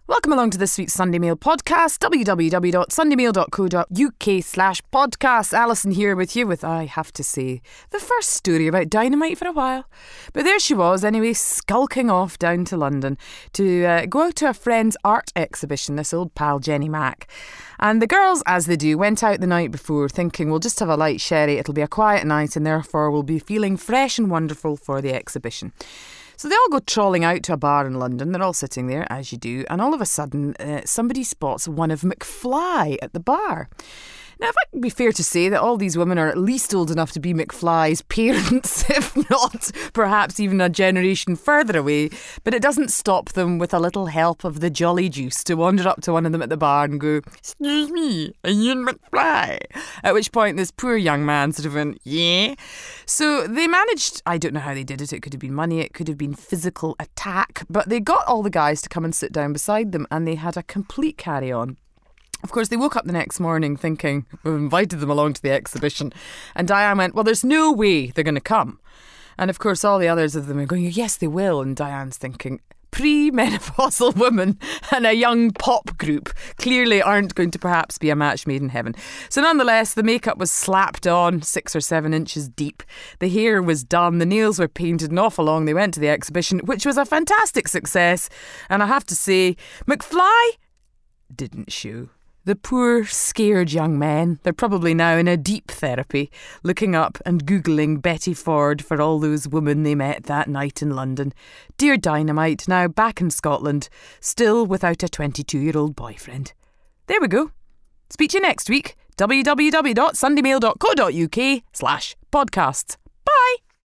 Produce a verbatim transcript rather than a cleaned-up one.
Welcome along to this week's Sunday Mail podcast, w w w dot sunday mail dot co dot u k slash podcast. Alison here with you with, I have to say, the first story about dynamite for a while. But there she was anyway, skulking off down to London to uh, go out to a friend's art exhibition, this old pal Jenny Mack. And the girls, as they do, went out the night before thinking, we'll just have a light sherry, it'll be a quiet night and therefore we'll be feeling fresh and wonderful for the exhibition. So they all go trawling out to a bar in London. They're all sitting there, as you do, and all of a sudden uh, somebody spots one of McFly at the bar. Now, if I can be fair to say that all these women are at least old enough to be McFly's parents, if not perhaps even a generation further away, but it doesn't stop them with a little help of the jolly juice to wander up to one of them at the bar and go, "Excuse me, are you McFly?" At which point this poor young man sort of went, "Yeah." So they managed, I don't know how they did it, it could have been money, it could have been physical attack, but they got all the guys to come and sit down beside them and they had a complete carry-on. Of course, they woke up the next morning thinking, we've invited them along to the exhibition. And Diane went, well, there's no way they're going to come. And of course, all the others of them are going, yes, they will. And Diane's thinking, pre-menopausal women and a young pop group clearly aren't going to perhaps be a match made in heaven. So nonetheless, the makeup was slapped on six or seven inches deep. The hair was done. The nails were painted, and off along they went to the exhibition, which was a fantastic success. And I have to say, McFly didn't show. The poor, scared young men, they're probably now in a deep therapy, looking up and Googling Betty Ford for all those women they met that night in London. Dear Dynamite, now back in Scotland, still without a twenty-two-year-old boyfriend. There we go. Speak to you next week. w w w dot sunday mail dot co dot u k slash podcasts.